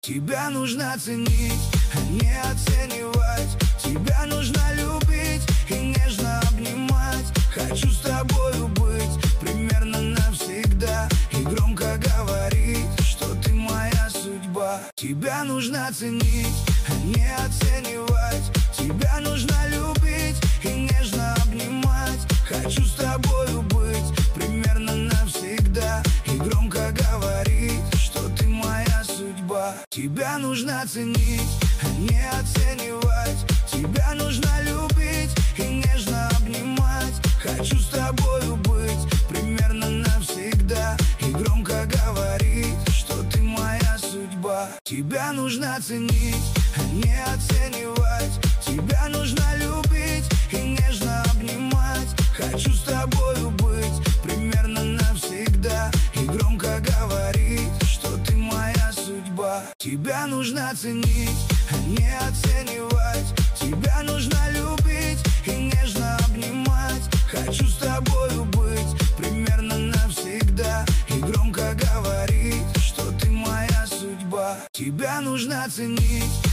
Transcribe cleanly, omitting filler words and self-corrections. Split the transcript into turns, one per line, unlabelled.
Тебя нужно ценить, а не оценивать. Тебя нужно любить и нежно обнимать. Хочу с тобою быть примерно навсегда и громко говорить, что ты моя судьба. Тебя нужно ценить, а не оценивать. Тебя нужно любить и нежно обнимать. Хочу с тобою быть примерно навсегда и громко говорить, что ты моя судьба. Тебя нужно ценить, а не оценивать. Тебя нужно любить и нежно обнимать. Хочу с тобою быть примерно навсегда и громко говорить, что ты моя судьба. Тебя нужно ценить, а не оценивать. Тебя нужно любить и нежно обнимать. Хочу с тобою быть примерно навсегда и громко говорить, что ты моя судьба. Тебя нужно ценить, а не оценивать. Тебя нужно любить и нежно обнимать. Хочу с тобою быть примерно навсегда и громко говорить, что ты моя судьба. Тебя нужно ценить.